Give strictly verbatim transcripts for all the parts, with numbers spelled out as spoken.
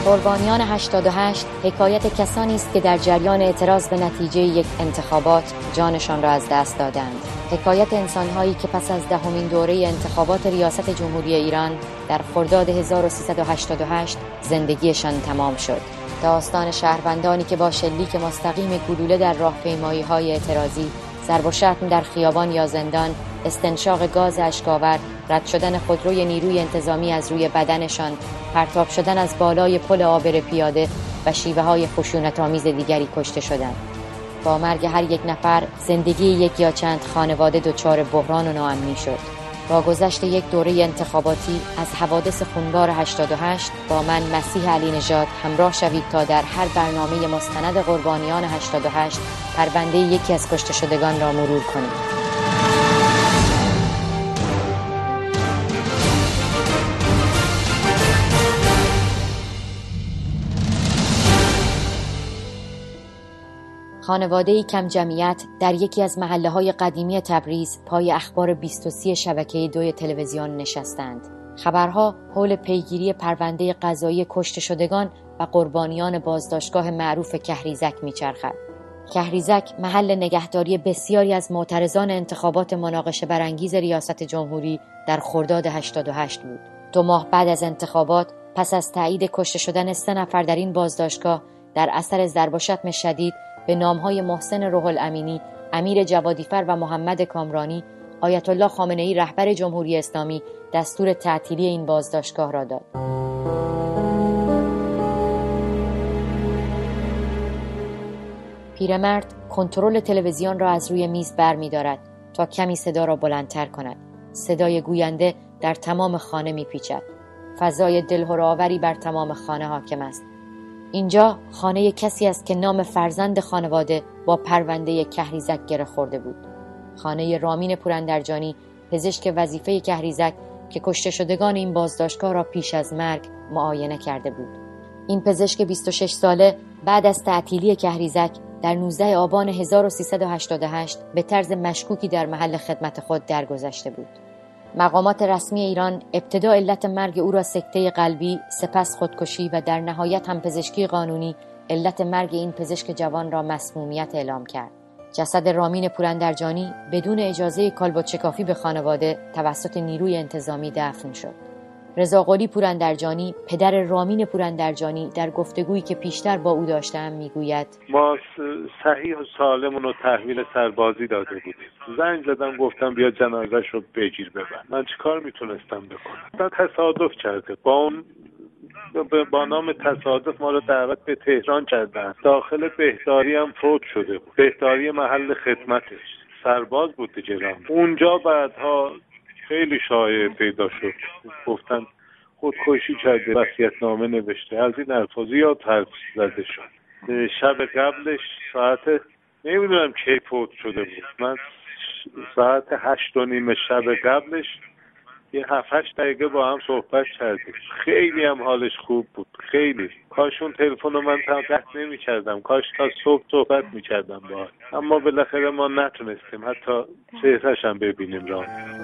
قربانیان هشتاد و هشت حکایت کسانی است که در جریان اعتراض به نتیجه یک انتخابات جانشان را از دست دادند. حکایت انسان‌هایی که پس از دهمین دوره انتخابات ریاست جمهوری ایران در خرداد هزار و سیصد و هشتاد و هشت زندگیشان تمام شد. داستان شهروندانی که با شلیک مستقیم گلوله در راهپیمایی‌های اعتراضی، ضرب و شتم در خیابان یا زندان، استنشاق گاز اشک‌آور، رد شدن خودروی نیروی انتظامی از روی بدنشان، پرتاب شدن از بالای پل عابر پیاده و شیوه‌های خشونت‌آمیز دیگری کشته شدند. با مرگ هر یک نفر زندگی یک یا چند خانواده دچار بحران و ناامنی شد. با گذشت یک دوره انتخاباتی از حوادث خونبار هشتاد و هشت با من مسیح علی نژاد همراه شوید تا در هر برنامه مستند قربانیان هشتاد و هشت پرونده یکی از کشته شدگان را مرور کنیم. خانواده‌ای کم جمعیت در یکی از محله‌های قدیمی تبریز پای اخبار بیست و سه شبکه دو تلویزیون نشستند. خبرها حول پیگیری پرونده قضایی کشته شدگان و قربانیان بازداشتگاه معروف کهریزک میچرخد. کهریزک محل نگهداری بسیاری از معترضان انتخابات مناقشه برانگیز ریاست جمهوری در خرداد هشتاد و هشت بود. دو ماه بعد از انتخابات، پس از تایید کشته شدن سه نفر در این بازداشتگاه در اثر ضرب و شتم شدید به نامهای محسن روح الامینی، امیر جوادیفر و محمد کامرانی، آیت الله خامنه‌ای رهبر جمهوری اسلامی دستور تعطیلی این بازداشتگاه را داد. پیرمرد کنترل تلویزیون را از روی میز برمی‌دارد تا کمی صدا را بلندتر کند. صدای گوینده در تمام خانه می‌پیچد. فضای دلهره‌آوری بر تمام خانه حاکم است. اینجا خانه کسی است که نام فرزند خانواده با پرونده کهریزک گره خورده بود. خانه رامین پوراندرجانی، پزشک وظیفه کهریزک که کشته شدگان این بازداشتگاه را پیش از مرگ معاینه کرده بود. این پزشک بیست و شش ساله بعد از تعطیلی کهریزک در نوزده آبان هزار و سیصد و هشتاد و هشت به طرز مشکوکی در محل خدمت خود درگذشته بود. مقامات رسمی ایران ابتدا علت مرگ او را سکته قلبی، سپس خودکشی و در نهایت هم پزشکی قانونی علت مرگ این پزشک جوان را مسمومیت اعلام کرد. جسد رامین پوراندرجانی بدون اجازه کالبد شکافی به خانواده توسط نیروی انتظامی دفن شد. رضا قلی پوراندرجانی، پدر رامین پوراندرجانی، در گفتگویی که پیشتر با او داشتم میگوید: ما صحیح و سالمون رو تحویل سربازی داده بودیم. زنگ زدم گفتم بیا جنازش رو بگیر ببر. من چیکار میتونستم بکنم؟ تصادف کرده. با اون با نام تصادف ما رو دعوت به تهران کردن. داخل بهداری هم فوت شده بود. بهداری محل خدمتش. سرباز بود دیگه. اونجا بعدها خیلی شایعه پیدا شد. گفتن خودکشی کرده، وصیت‌نامه نوشته. از این حرفا زیاد حرف زده شد. شب قبلش ساعت نمیدونم کی فوت شده بود. من ساعت هشت و نیم شب قبلش یه هفت هشت دقیقه با هم صحبت کردیم. خیلی هم حالش خوب بود. خیلی. کاش اون تلفن رو من قطع نمی کردم. کاش تا صبح صحبت می کردم با هم. اما بالاخره ما نتونستیم حتی چهره‌ش هم ببینیم راه.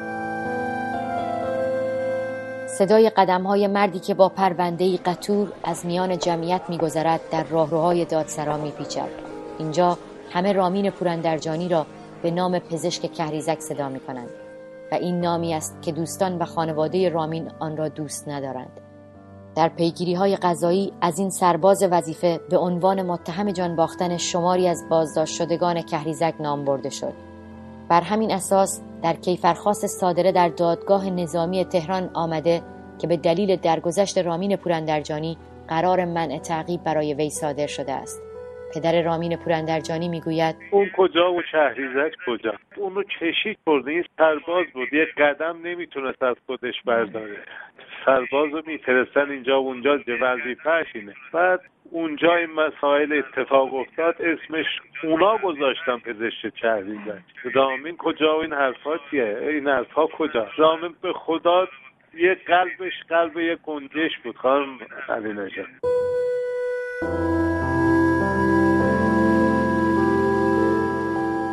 صدای قدم‌های مردی که با پرونده‌ای قطور از میان جمعیت می‌گذرد در راهروهای دادسرا می‌پیچد. اینجا همه رامین پوراندرجانی را به نام پزشک کهریزک صدا می‌کنند و این نامی است که دوستان و خانواده رامین آن را دوست ندارند. در پیگیری‌های قضایی از این سرباز وظیفه به عنوان متهم جان باختن شماری از بازداشت شدگان کهریزک نام برده شد. بر همین اساس در کیفرخواست صادره در دادگاه نظامی تهران آمده که به دلیل درگذشت رامین پوراندرجانی قرار منع تعقیب برای وی صادر شده است. پدر رامین پوراندرجانی میگوید: اون کجا و کهریزک کجا؟ اونو کشید برده. این سرباز بود، یک قدم نمیتونست از خودش برداره. سرباز رو میفرستن اینجا و اونجا، وظیفه‌اش اینه. بعد اونجا این مسائل اتفاق افتاد، اسمش اونا گذاشتن پزشک کهریزک. رامین کجا و این حرفا چیه؟ این حرفا کجا؟ رامین به خدا یه قلبش قلب یه گنجش بود. خانم علی نژاد،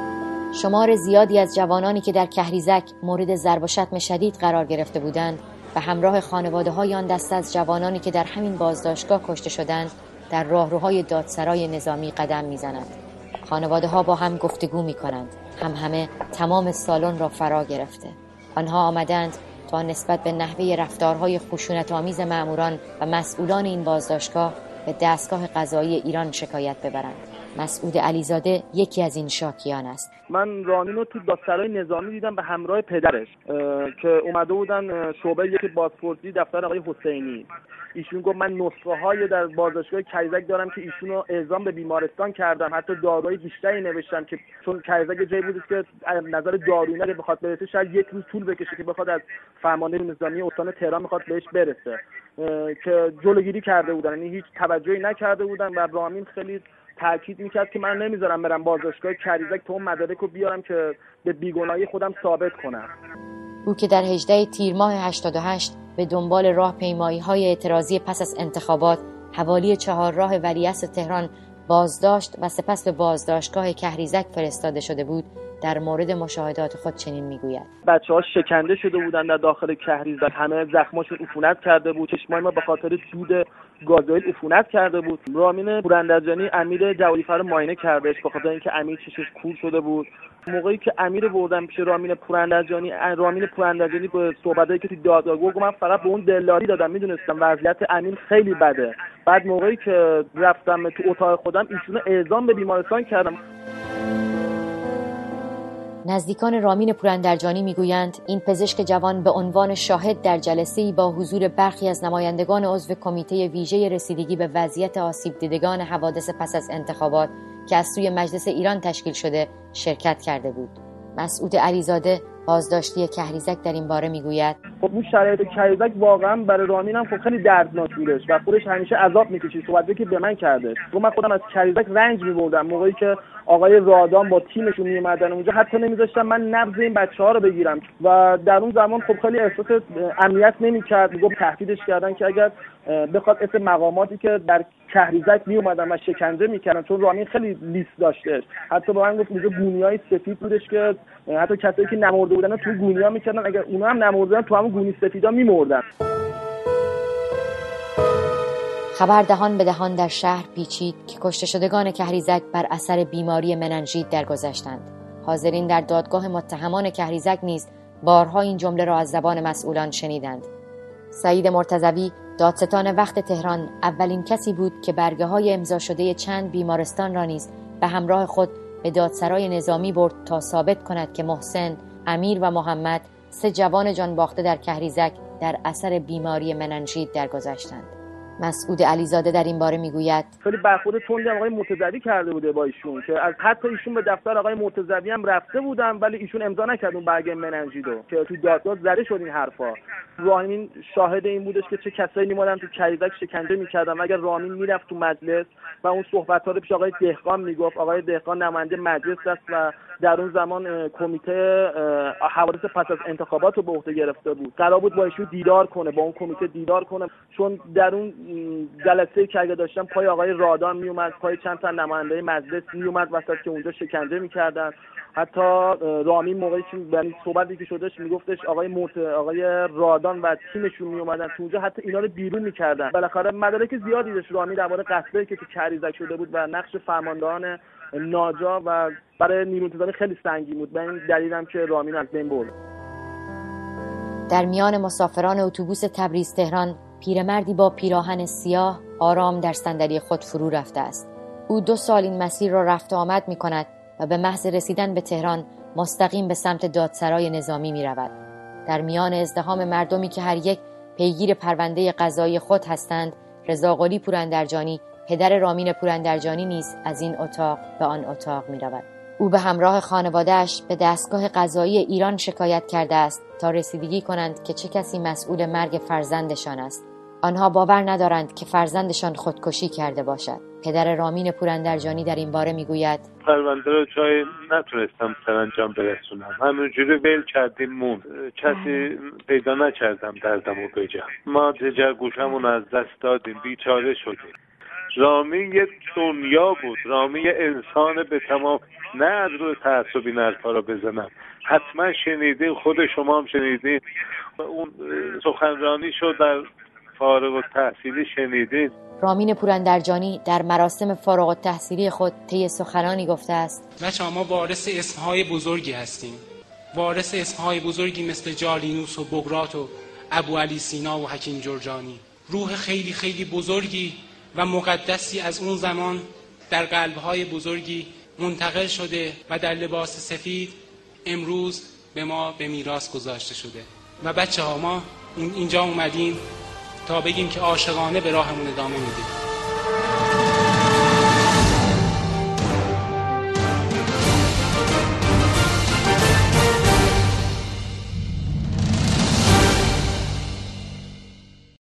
شمار زیادی از جوانانی که در کهریزک مورد ضرب و شتم شدید قرار گرفته بودند به همراه خانواده‌های آن دسته از جوانانی که در همین بازداشتگاه کشته شدند در راهروهای دادسرای نظامی قدم می‌زنند. خانواده‌ها با هم گفتگو می‌کنند. هم همه تمام سالن را فرا گرفته. آنها آمدند تا نسبت به نحوه رفتارهای خشونت‌آمیز مأموران و مسئولان این بازداشتگاه به دستگاه قضایی ایران شکایت ببرند. مسعود علیزاده یکی از این شاکیان است. من رامین رو تو دادسرای نظامی دیدم به همراه پدرش که اومده بودن شعبه یک بازپرسی دفتر آقای حسینی. ایشون گفت من نسخه های در بازداشتگاه کریزک دارم که ایشون رو اعزام به بیمارستان کردم، حتی داروهای بیشتری نوشتم که چون کریزک جایی بود که نظر دارویی که بخواد برسه شاید یک روز طول بکشه که بخواد از فرمانده نظامی استان تهران میخواد بهش برسه، که جلوگیری کرده بودن، یعنی هیچ توجهی نکرده بودن و رامین خیلی تاکید میکرد که من نمیذارم برم بازداشتگاه کریزک تا اون مدارک رو بیارم که به بیگناهی خودم ثابت کنم. او که در هجدهم تیر ماه هشتاد و هشت به دنبال راهپیمایی‌های اعتراضی پس از انتخابات حوالی چهارراه ولیعصر تهران بازداشت و سپس به بازداشتگاه کهریزک فرستاده شده بود، در مورد مشاهدات خود چنین میگوید: بچه‌ها شکنجه شده بودند در داخل کهریزک، همه زخماشون عفونت کرده بود، چشمای ما به خاطر دود گازوئیل عفونت کرده بود. رامین پوراندرجانی امیر جوالیفر معاینه کردش به خاطر اینکه امیر چشش کور شده بود. موقعی که امیر بردن پیش رامین پوراندرجانی، رامین پوراندرجانی به صحبتایی که تو دادگاه گفت من فقط به اون دلداری دادم، میدونستم وضعیت امیر خیلی بده. بعد موقعی که رفتم تو اتاق خودم ایشونو اعزام به بیمارستان کردم. نزدیکان رامین پوراندرجانی میگویند این پزشک جوان به عنوان شاهد در جلسه‌ای با حضور برخی از نمایندگان عضو کمیته ویژه رسیدگی به وضعیت آسیب دیدگان حوادث پس از انتخابات که از سوی مجلس ایران تشکیل شده شرکت کرده بود. مسعود علیزاده بازداشتی کهریزک در این باره میگوید: خب اون شرایط کهریزک واقعا برای رامین هم خب خیلی دردناک بودش و خودش همیشه عذاب میکشید. صحبتی که به من کرده، تو من خودم از کهریزک رنج میبردم. موقعی که آقای رادان با تیمشون میومدن اونجا حتی نمیذاشتم من نبض این بچه‌ها رو بگیرم و در اون زمان خب خیلی احساس امنیت نمیکرد. میگفت تهدیدش کردن که اگر بخواد اسم مقاماتی که در کهریزک میومدن و شکنجه میکردن، چون رامین خیلی لیست داشتش، حتی با من گفت اینجا گونیای سفید بودش که حتی کسایی که نمرده بودن تو گونیا میکردن، اگر اونا هم نمردن تو همون گونی سفیدا میمردن. خبر دهان به دهان در شهر پیچید که کشته شدگان کهریزک بر اثر بیماری مننژیت درگذشتند. حاضرین در دادگاه متهمان کهریزک نیز بارها این جمله را از زبان مسئولان شنیدند. سعید مرتضوی دادستان وقت تهران اولین کسی بود که برگه های امضا شده چند بیمارستان را نیز به همراه خود به دادسرای نظامی برد تا ثابت کند که محسن، امیر و محمد، سه جوان جان باخته در کهریزک در اثر بیماری مننژیت درگذشتند. مسعود علیزاده در این باره میگوید: خیلی برخورد تندی آقای مرتضوی کرده بوده با ایشون که از حتی ایشون به دفتر آقای مرتضوی هم رفته بودن ولی ایشون امضا نکرد اون برگه مننژیتو که تو دادگاه زده شد این حرفا. رامین شاهد این بودش که چه کسایی میمادن تو کهریزک شکنجه میکردن. اگر رامین میرفت تو مجلس و اون صحبت‌ها رو پیش آقای دهقان میگفت، آقای دهقان نماینده مجلس است و در اون زمان کمیته حوادث پس از انتخابات رو به عهده گرفته بود، قرار بود با ایشون دیدار کنه، با اون کمیته دیدار کنه، چون در اون جلسه‌ای که اگه داشتن پای آقای رادان میومد، پای چند تا نماینده مجلس میومد وسط که اونجا شکنجه میکردن. حتی رامین موقعی که یعنی صحبتی که شدش میگفتش آقای مرت آقای رادان و تیمشون میومدن تو اونجا حتی اینا رو بیرون میکردن. بالاخره مدارک زیادی داشت رامین درباره قتلی که تو کهریزک شده بود و نقش فرماندهان ناجا و برای نیروی انتظامی خیلی سنگین بود. به این دلیلم که رامین از بین برد. در میان مسافران اتوبوس تبریز تهران پیرمردی با پیراهن سیاه آرام در صندلی خود فرو رفته است. او دو سال این مسیر را رفت و آمد می کند و به محض رسیدن به تهران مستقیم به سمت دادسرای نظامی می رود. در میان ازدحام مردمی که هر یک پیگیر پرونده قضایی خود هستند، رضاقلی پوراندرجانی، پدر رامین پوراندرجانی نیز از این اتاق به آن اتاق می رود. او به همراه خانواده‌اش به دستگاه قضایی ایران شکایت کرده است تا رسیدگی کنند که چه کسی مسئول مرگ فرزندشان است. آنها باور ندارند که فرزندشان خودکشی کرده باشد. پدر رامین پوراندرجانی در این باره میگوید: پرونده رو جای نتونستم سرانجام برسونم، همونجوری ول کردیم مون، کسی پیدا نکردم دردمو بگم. ما جگر گوشمون از دست دادیم، بیچاره شدیم. رامین یه دنیا بود، رامین یه انسان به تمام. نه از روی تعصب این حرفا رو بزنم، حتما شنیدین، خود شما هم شنیدین، اون سخنرانی شد در فارغ التحصیلی شنیدین. رامین پوراندرجانی در مراسم فارغ التحصیلی خود طی سخنانی گفته است: بچه‌ها ما وارث اسمهای بزرگی هستیم، وارث اسمهای بزرگی مثل جالینوس و بقراط و ابو علی سینا و حکیم جرجانی. روح خیلی خیلی بزرگی و مقدسی از اون زمان در قلب‌های بزرگی منتقل شده و در لباس سفید امروز به ما به میراث گذاشته شده. و بچه ها ما اینجا اومدیم تا بگیم که عاشقانه به راهمون ادامه میدیم.